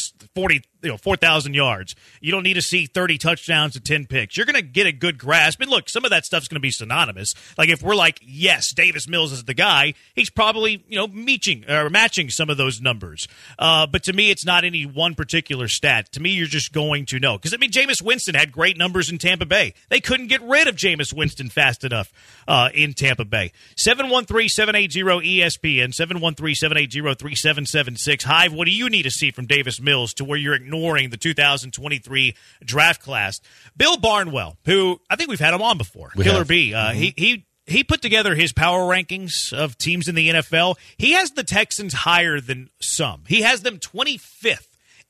4,000 yards. You don't need to see 30 touchdowns and 10 picks. You're gonna get a good grasp. And look, some of that stuff's gonna be synonymous. Like if we're like, yes, Davis Mills is the guy, he's probably matching some of those numbers. But to me, it's not any one particular stat. To me, you're just going to know. Because, Jameis Winston had great numbers in Tampa Bay. They couldn't get rid of Jameis Winston fast enough in Tampa Bay. 713-780-ESPN, 713-780-3776. Hive, what do you need to see from Davis Mills to where you're ignoring the 2023 draft class? Bill Barnwell, who I think we've had him on before, Killer B, he put together his power rankings of teams in the NFL. He has the Texans higher than some. He has them 25th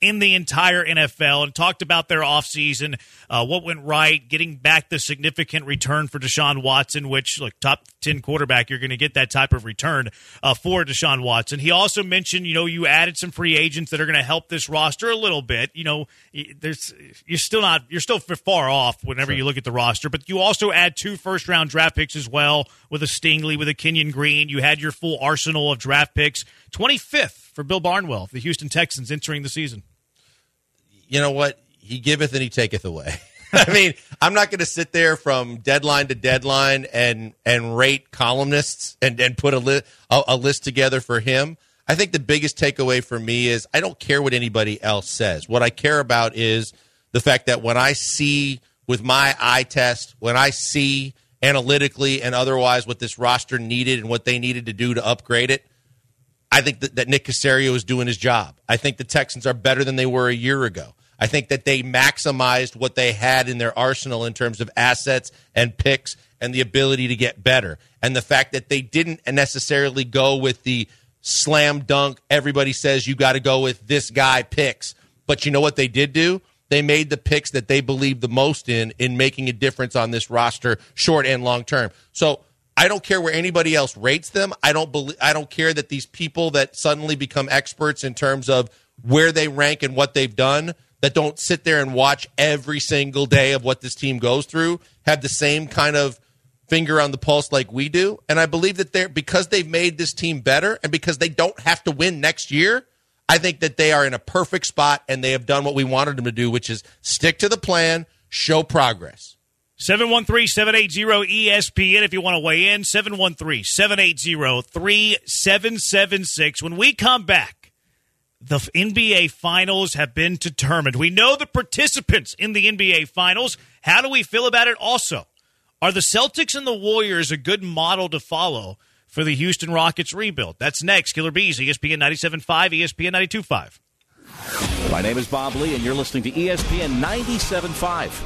in the entire NFL, and talked about their offseason, what went right, getting back the significant return for Deshaun Watson, which, look, top 10 quarterback, you're going to get that type of return for Deshaun Watson. He also mentioned, you added some free agents that are going to help this roster a little bit. You're still far off whenever you look at the roster, but you also add 2 first-round draft picks as well, with a Stingley, with a Kenyon Green. You had your full arsenal of draft picks. 25th for Bill Barnwell, the Houston Texans, entering the season. You know what? He giveth and he taketh away. I mean, I'm not going to sit there from deadline to deadline and rate columnists and put a list together for him. I think the biggest takeaway for me is I don't care what anybody else says. What I care about is the fact that when I see with my eye test, when I see analytically and otherwise what this roster needed and what they needed to do to upgrade it, I think that Nick Caserio is doing his job. I think the Texans are better than they were a year ago. I think that they maximized what they had in their arsenal in terms of assets and picks and the ability to get better. And the fact that they didn't necessarily go with the slam dunk, everybody says you got to go with this guy picks. But you know what they did do? They made the picks that they believed the most in making a difference on this roster, short and long term. So I don't care where anybody else rates them. I don't care that these people that suddenly become experts in terms of where they rank and what they've done, that don't sit there and watch every single day of what this team goes through, have the same kind of finger on the pulse like we do. And I believe that because they've made this team better and because they don't have to win next year, I think that they are in a perfect spot and they have done what we wanted them to do, which is stick to the plan, show progress. 713-780-ESPN if you want to weigh in. 713-780-3776. When we come back, the NBA Finals have been determined. We know the participants in the NBA Finals. How do we feel about it also? Are the Celtics and the Warriors a good model to follow for the Houston Rockets rebuild? That's next. Killer Bees, ESPN 97.5, ESPN 92.5. My name is Bob Lee, and you're listening to ESPN 97.5.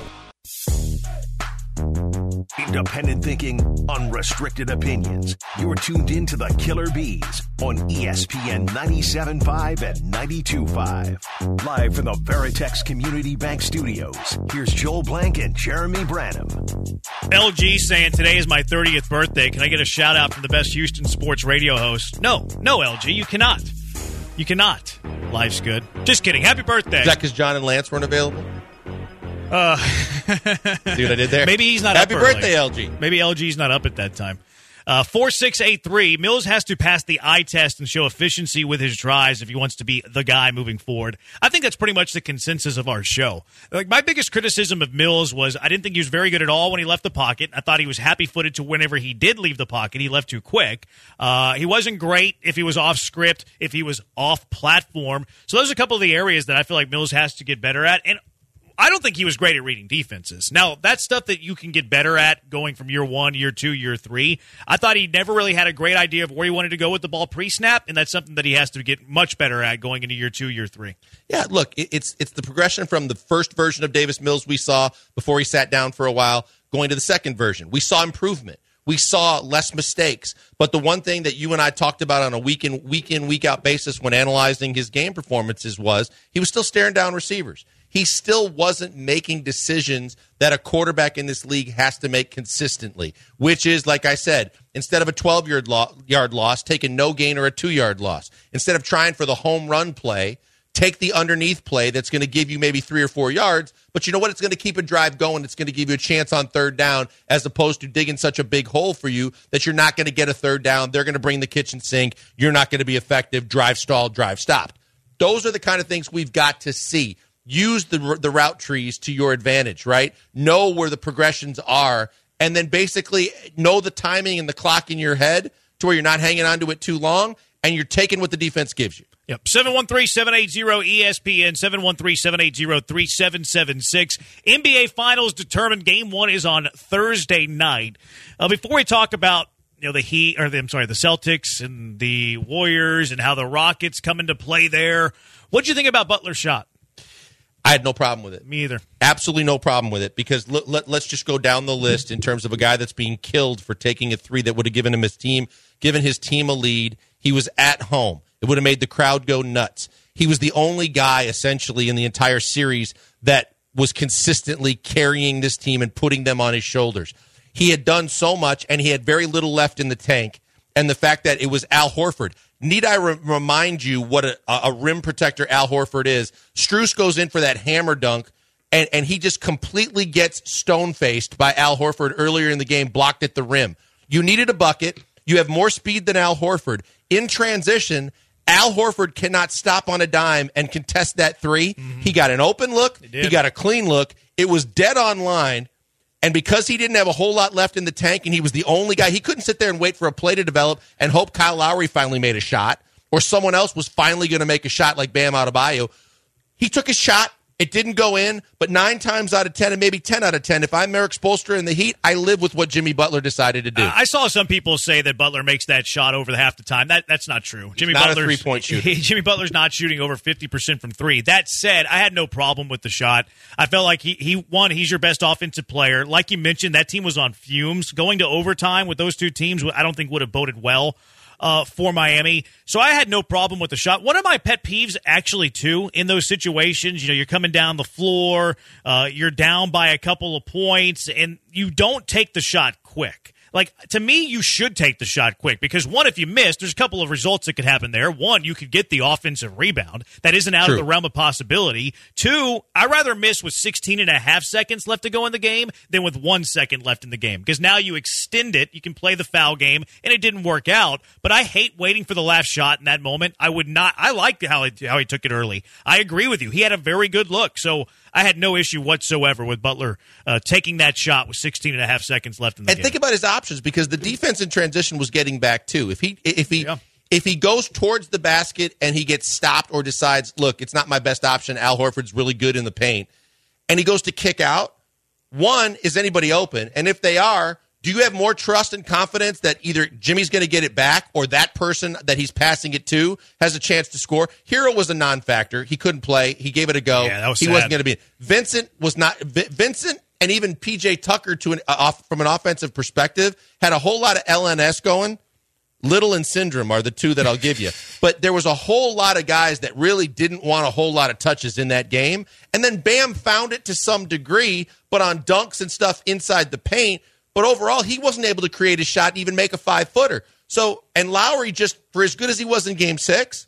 Independent thinking, unrestricted opinions. You're tuned in to the Killer Bees on ESPN 97.5 and 92.5. Live from the Veritex Community Bank Studios, here's Joel Blank and Jeremy Branham. LG saying, today is my 30th birthday. Can I get a shout out from the best Houston sports radio host? No, LG, you cannot. You cannot. Life's good. Just kidding. Happy birthday. Is that because John and Lance weren't available? See what I did there? Maybe he's not Happy up early. birthday, LG. Maybe LG's not up at that time. 4683, Mills has to pass the eye test and show efficiency with his drives if he wants to be the guy moving forward. I think that's pretty much the consensus of our show. Like, my biggest criticism of Mills was I didn't think he was very good at all when he left the pocket. I thought he was happy-footed to whenever he did leave the pocket. He left too quick. He wasn't great if he was off script, if he was off platform. So those are a couple of the areas that I feel like Mills has to get better at. And I don't think he was great at reading defenses. Now, that's stuff that you can get better at going from year 1, year 2, year 3. I thought he never really had a great idea of where he wanted to go with the ball pre-snap, and that's something that he has to get much better at going into year 2, year 3. Yeah, look, it's the progression from the first version of Davis Mills we saw before he sat down for a while going to the second version. We saw improvement. We saw less mistakes. But the one thing that you and I talked about on a week in, week out basis when analyzing his game performances was he was still staring down receivers. He still wasn't making decisions that a quarterback in this league has to make consistently, which is, like I said, instead of a 12-yard loss, take a no gain or a 2-yard loss. Instead of trying for the home run play, take the underneath play that's going to give you maybe 3 or 4 yards, but you know what? It's going to keep a drive going. It's going to give you a chance on third down as opposed to digging such a big hole for you that you're not going to get a third down. They're going to bring the kitchen sink. You're not going to be effective. Drive stalled, drive stopped. Those are the kind of things we've got to see. Use the route trees to your advantage, right? Know where the progressions are, and then basically know the timing and the clock in your head to where you're not hanging on to it too long, and you're taking what the defense gives you. Yep. 713-780-ESPN, 713-780-3776. NBA Finals determined. Game 1 is on Thursday night. Before we talk about the Celtics and the Warriors and how the Rockets come into play there, what did you think about Butler's shot? I had no problem with it. Me either. Absolutely no problem with it because let's just go down the list in terms of a guy that's being killed for taking a 3 that would have given his team a lead. He was at home. It would have made the crowd go nuts. he was the only guy essentially in the entire series that was consistently carrying this team and putting them on his shoulders. He had done so much, and he had very little left in the tank. And the fact that it was Al Horford. Need I remind you what a rim protector Al Horford is? Strus goes in for that hammer dunk, and he just completely gets stone-faced by Al Horford earlier in the game, blocked at the rim. You needed a bucket. You have more speed than Al Horford. In transition, Al Horford cannot stop on a dime and contest that three. Mm-hmm. He got an open look. He got a clean look. It was dead on line. And because he didn't have a whole lot left in the tank and he was the only guy, he couldn't sit there and wait for a play to develop and hope Kyle Lowry finally made a shot or someone else was finally going to make a shot like Bam Adebayo. He took his shot. It didn't go in, but 9 times out of 10 and maybe 10 out of 10, if I'm Eric Spoelstra in the Heat, I live with what Jimmy Butler decided to do. I saw some people say that Butler makes that shot over the half the time. That's not true. Jimmy Butler's a three-point shooter. Jimmy Butler's not shooting over 50% from three. That said, I had no problem with the shot. I felt like he's your best offensive player. Like you mentioned, that team was on fumes. Going to overtime with those two teams, I don't think would have boded well for Miami. So I had no problem with the shot. One of my pet peeves, actually, too, in those situations, you're coming down the floor, you're down by a couple of points, and you don't take the shot quick. Like, to me, you should take the shot quick because, one, if you miss, there's a couple of results that could happen there. One, you could get the offensive rebound. That isn't out of the realm of possibility. Two, I'd rather miss with 16 and a half seconds left to go in the game than with 1 second left in the game because now you extend it. You can play the foul game, and it didn't work out. But I hate waiting for the last shot in that moment. I would not. I liked how he took it early. I agree with you. He had a very good look. So I had no issue whatsoever with Butler taking that shot with 16 and a half seconds left in the game. And think about his options because the defense in transition was getting back too. If he goes towards the basket and he gets stopped or decides, look, it's not my best option, Al Horford's really good in the paint, and he goes to kick out, one, is anybody open? And if they are, do you have more trust and confidence that either Jimmy's going to get it back or that person that he's passing it to has a chance to score? Hero was a non-factor. He couldn't play. He gave it a go. Yeah, that was he sad. wasn't going to be. Vincent was not. Vincent and even P.J. Tucker, from an offensive perspective, had a whole lot of LNS going. Little and Syndrome are the two that I'll give you. But there was a whole lot of guys that really didn't want a whole lot of touches in that game. And then Bam found it to some degree, but on dunks and stuff inside the paint. But overall, he wasn't able to create a shot and even make a 5-footer. So, and Lowry, just for as good as he was in Game 6,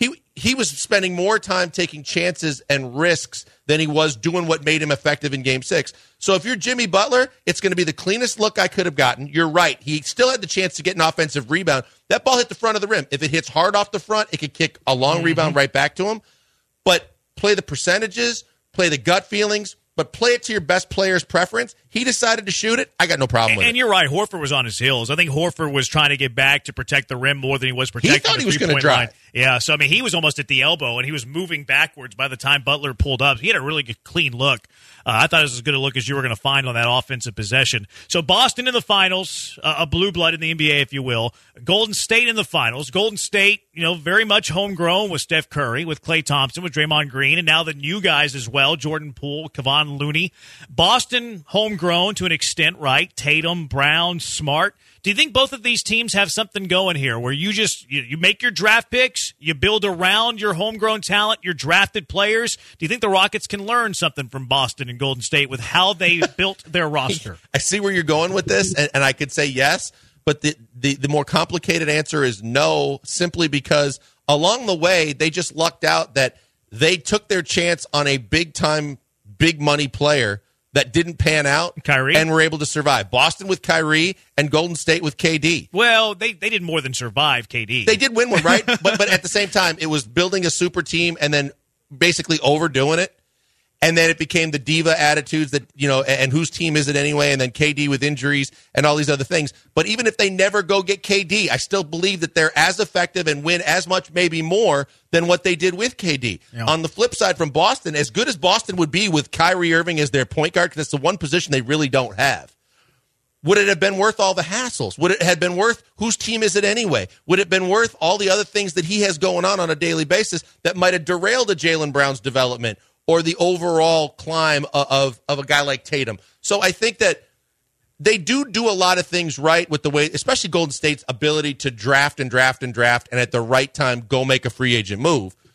he was spending more time taking chances and risks than he was doing what made him effective in Game 6. So if you're Jimmy Butler, it's going to be the cleanest look I could have gotten. You're right. He still had the chance to get an offensive rebound. That ball hit the front of the rim. If it hits hard off the front, it could kick a long rebound right back to him. But play the percentages, play the gut feelings, but play it to your best player's preference. He decided to shoot it. I got no problem with it. And you're right. Horford was on his heels. I think Horford was trying to get back to protect the rim more than he was protecting the three-point line. He thought he was going to drive. Yeah, so, I mean, he was almost at the elbow, and he was moving backwards by the time Butler pulled up. He had a really good, clean look. I thought it was as good a look as you were going to find on that offensive possession. So Boston in the finals, a blue blood in the NBA, if you will. Golden State in the finals. Golden State, very much homegrown with Steph Curry, with Klay Thompson, with Draymond Green, and now the new guys as well, Jordan Poole, Kevon Looney. Boston homegrown to an extent, right? Tatum, Brown, Smart. Do you think both of these teams have something going here where you just you make your draft picks, you build around your homegrown talent, your drafted players? Do you think the Rockets can learn something from Boston and Golden State with how they built their roster? I see where you're going with this, and I could say yes, but the more complicated answer is no, simply because along the way they just lucked out that they took their chance on a big-time, big-money player that didn't pan out, Kyrie, and were able to survive. Boston with Kyrie and Golden State with KD. Well, they did more than survive KD. They did win one, right? but at the same time, it was building a super team and then basically overdoing it. And then it became the diva attitudes that, and whose team is it anyway? And then KD with injuries and all these other things. But even if they never go get KD, I still believe that they're as effective and win as much, maybe more, than what they did with KD. Yeah. On the flip side from Boston, as good as Boston would be with Kyrie Irving as their point guard, because it's the one position they really don't have, would it have been worth all the hassles? Would it have been worth whose team is it anyway? Would it have been worth all the other things that he has going on a daily basis that might have derailed a Jaylen Brown's development or the overall climb of a guy like Tatum? So I think that they do a lot of things right with the way, especially Golden State's ability to draft and at the right time go make a free agent move.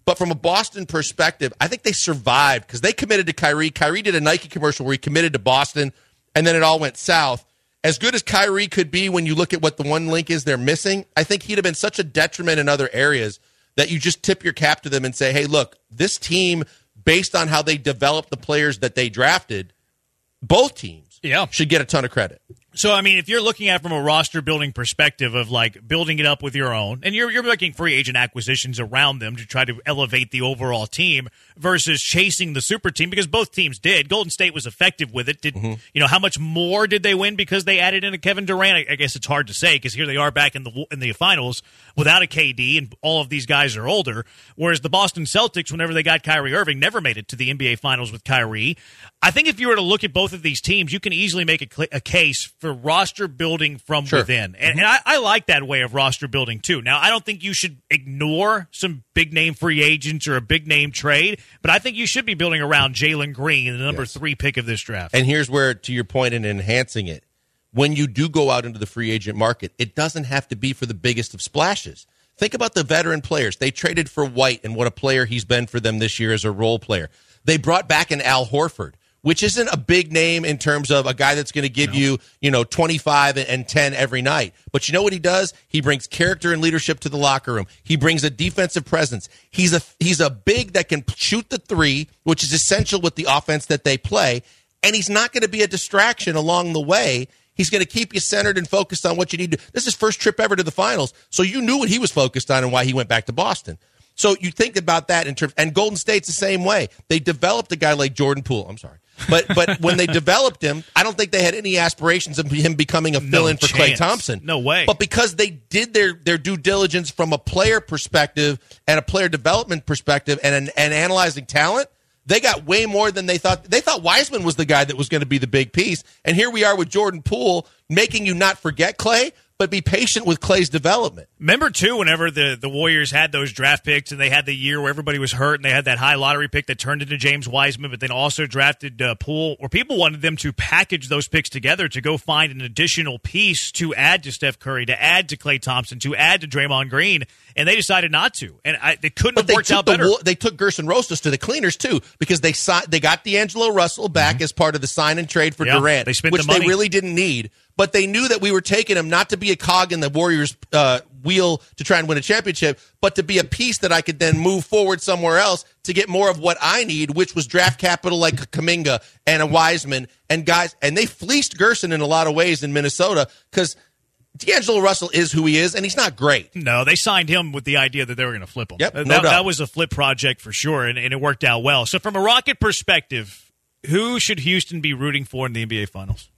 But from a Boston perspective, I think they survived because they committed to Kyrie. Kyrie did a Nike commercial where he committed to Boston, and then it all went south. As good as Kyrie could be when you look at what the one link is they're missing, I think he'd have been such a detriment in other areas that you just tip your cap to them and say, hey, look, this team, based on how they developed the players that they drafted, both teams should get a ton of credit. So, I mean, if you're looking at it from a roster building perspective of like building it up with your own, and you're making free agent acquisitions around them to try to elevate the overall team versus chasing the super team, because both teams did. Golden State was effective with it. How much more did they win because they added in a Kevin Durant? I guess it's hard to say because here they are back in the finals without a KD, and all of these guys are older. Whereas the Boston Celtics, whenever they got Kyrie Irving, never made it to the NBA Finals with Kyrie. I think if you were to look at both of these teams, you can easily make a case for roster building from within. And I like that way of roster building, too. Now, I don't think you should ignore some big-name free agents or a big-name trade, but I think you should be building around Jalen Green, the number 3 pick of this draft. And here's where, to your point in enhancing it, when you do go out into the free agent market, it doesn't have to be for the biggest of splashes. Think about the veteran players. They traded for White and what a player he's been for them this year as a role player. They brought back an Al Horford, which isn't a big name in terms of a guy that's going to give you 25 and 10 every night. But you know what he does? He brings character and leadership to the locker room. He brings a defensive presence. He's a big that can shoot the three, which is essential with the offense that they play. And he's not going to be a distraction along the way. He's going to keep you centered and focused on what you need to do. This is his first trip ever to the finals, so you knew what he was focused on and why he went back to Boston. So you think about that in terms, and Golden State's the same way. They developed a guy like Jordan Poole. I'm sorry. But when they developed him, I don't think they had any aspirations of him becoming a fill-in for Klay Thompson. No way. But because they did their due diligence from a player perspective and a player development perspective and analyzing talent, they got way more than they thought. They thought Wiseman was the guy that was going to be the big piece. And here we are with Jordan Poole, making you not forget Klay, but be patient with Klay's development. Remember, too, whenever the Warriors had those draft picks and they had the year where everybody was hurt and they had that high lottery pick that turned into James Wiseman, but then also drafted Poole, or people wanted them to package those picks together to go find an additional piece to add to Steph Curry, to add to Klay Thompson, to add to Draymond Green, and they decided not to. And they couldn't have worked out better. They took Gerson Rosas to the cleaners, too, because they got D'Angelo Russell back as part of the sign and trade for Durant, they spent which the money. They really didn't need. But they knew that we were taking him not to be a cog in the Warriors' wheel to try and win a championship, but to be a piece that I could then move forward somewhere else to get more of what I need, which was draft capital like a Kuminga and a Wiseman and guys. And they fleeced Gerson in a lot of ways in Minnesota because D'Angelo Russell is who he is, and he's not great. No, they signed him with the idea that they were going to flip him. Yep, that was a flip project for sure, and it worked out well. So from a Rocket perspective, who should Houston be rooting for in the NBA Finals?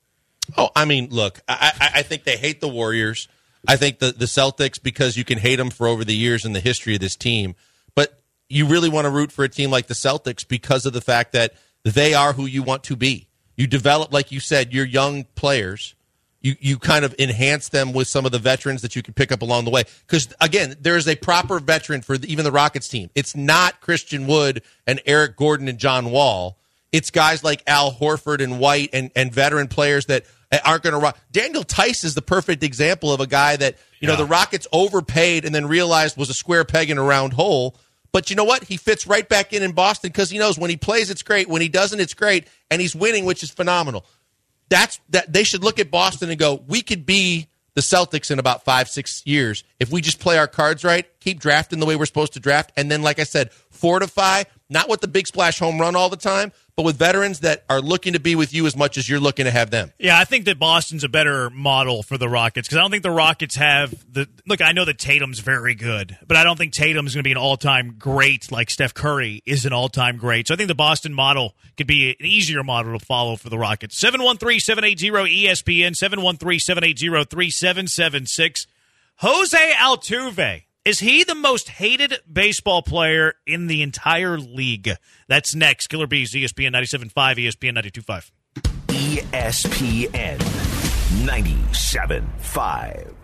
Oh, I mean, look, I think they hate the Warriors. I think the Celtics, because you can hate them for over the years in the history of this team. But you really want to root for a team like the Celtics because of the fact that they are who you want to be. You develop, like you said, your young players. You kind of enhance them with some of the veterans that you can pick up along the way. Because, again, there is a proper veteran for even the Rockets team. It's not Christian Wood and Eric Gordon and John Wall. It's guys like Al Horford and White and veteran players that aren't going to rock. Daniel Tice is the perfect example of a guy that, the Rockets overpaid and then realized was a square peg in a round hole. But you know what? He fits right back in Boston because he knows when he plays, it's great. When he doesn't, it's great. And he's winning, which is phenomenal. That they should look at Boston and go, we could be the Celtics in about 5-6 years if we just play our cards right, keep drafting the way we're supposed to draft, and then, like I said, fortify, not with the big splash home run all the time, but with veterans that are looking to be with you as much as you're looking to have them. Yeah, I think that Boston's a better model for the Rockets because I don't think the Rockets have look, I know that Tatum's very good, but I don't think Tatum's going to be an all-time great like Steph Curry is an all-time great. So I think the Boston model could be an easier model to follow for the Rockets. 713-780-ESPN, 713-780-3776. Jose Altuve. Is he the most hated baseball player in the entire league? That's next. Killer Bees, ESPN 97.5, ESPN 92.5. ESPN 97.5.